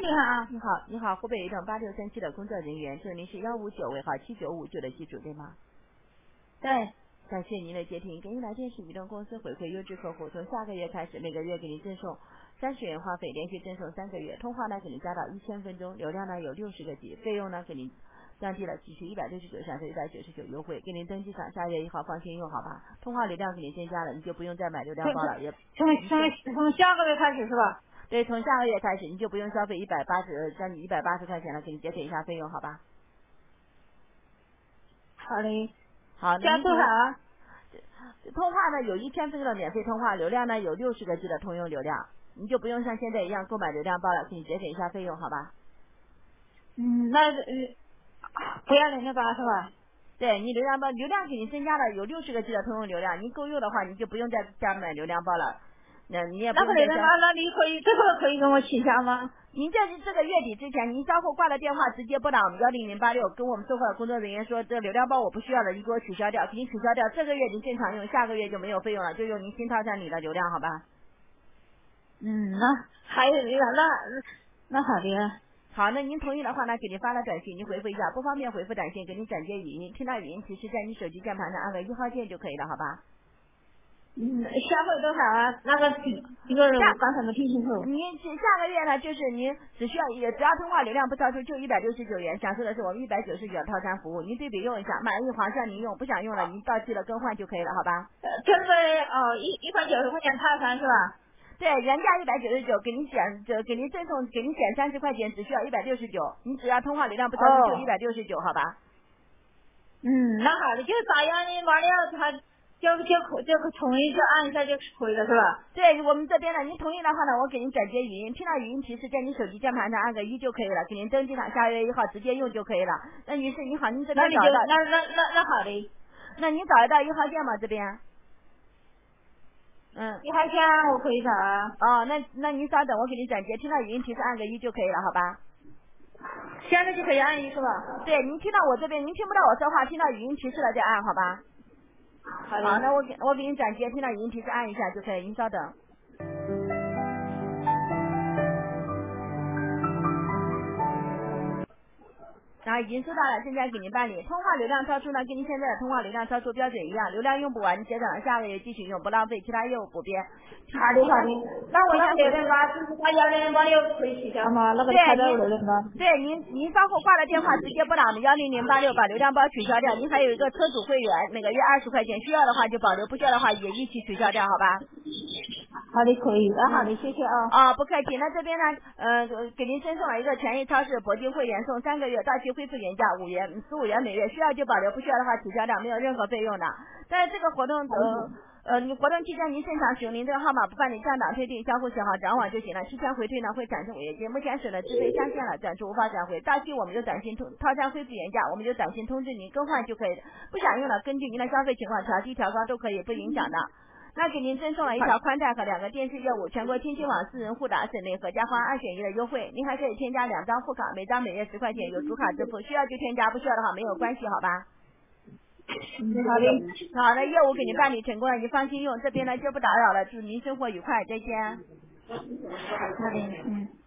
你好。 你好，你好，湖北移动8637的工作人员，这里是159尾号7959的机主对吗？ 对。 感谢您的接听，给您来电是移动公司回馈优质客户，从下个月开始，每个月给您赠送30元话费，连续赠送3个月，通话呢给您加到1000分钟，流量呢有60个 G， 费用呢给您降低了，继续169享受199优惠，给您登记上，2月1号放心用好吧？通话流量给您增加了，你就不用再买流量包了，也从下个月开始是吧？ 对，从下个月开始你就不用消费将你180块钱了，给你节省一下费用好吧？ 好的。 好， 加多少啊？ 通话呢有1000分钟的免费通话，流量呢有60个 G 的通用流量，你就不用像现在一样购买流量包了，给你节省一下费用好吧？ 那不要人的吧是吧？ 对，你流量包流量给你增加了有60个 G 的通用流量，你够用的话你就不用再买流量包了，那你也不用再那你这个可以跟我取消吗？ 您这个月底之前，您稍后挂了电话，直接拨打我们10086，跟我们售后工作人员说，这流量包我不需要了，你给我取消掉，给你取消掉。这个月您正常用，下个月就没有费用了，就用您新套餐里的流量，好吧？ 那还有一个，那好的。 好，那您同意的话呢，给您发了短信，您回复一下，不方便回复短信，给您转接语音，听到语音提示，在你手机键盘上按个1号键就可以了，好吧？ 消费多少啊？那个一个我刚才没听清楚。 您下个月呢，就是您只要通话流量不超出就169元，享受的是我们199套餐服务，您对比用一下，满意划算您用，不想用了您到期了更换就可以了，好吧？ 就是190块钱套餐是吧？ 对，原价199，给您赠送，给您减30块钱，只需要169，你只要通话流量不超出就169，好吧？ 那好的，就咋样呢？完了他就同意就按一下就可以了是吧？ 对，我们这边呢，您同意的话呢，我给您转接语音，听到语音提示，在您手机键盘上按个1就可以了，给您登记上，下月1号直接用就可以了。那女士你好，您这边找到那好的。 那您找得到1号键吗？这边 1号键我可以找啊。 哦，那您稍等，我给您转接，听到语音提示按个1就可以了，好吧？ 现在就可以按1是吧？ 对，您听到我这边，您听不到我说话，听到语音提示了再按，好吧？ 好的。 好，那我给您转接，听到语音提示按一下就可以，您稍等。然后已经收到了，正在给您办理。通话流量超出呢，跟您现在的通话流量超出标准一样，流量用不完，你节省了下个月继续用，不浪费，其他业务补编。 好的。那我那流量包就是他要流量包又可以取消吗？那个开到流量包。 对，您稍后挂了电话，直接拨打我们10086，把流量包取消掉。您还有一个车主会员，每个月20块钱，需要的话就保留，不需要的话也一起取消掉，好吧？ 好的，可以。好的，谢谢啊。 不客气。那这边呢，给您赠送了一个权益超市铂金会员，送3个月，到期恢复原价15元每月，需要就保留，不需要的话取消掉，没有任何费用的。但是这个活动你活动期间您正常使用您这个号码，不办理降档退订、相互写好转网就行了。提前回退呢会产生违约金，目前省的资费下线了，转出无法转回。到期我们就短信套餐恢复原价，我们就短信通知您更换就可以。不想用了，根据您的消费情况调低调高都可以，不影响的。那给您赠送了一条宽带和2个电视业务，全国天气网4人互打省内合家欢2选1的优惠。您还可以添加2张副卡，每张每月10块钱，有主卡支付，需要就添加，不需要的话没有关系，好吧？ 好的。 好的，业务给您办理成功了，你放心用。这边呢就不打扰了，祝您生活愉快，再见。 好的。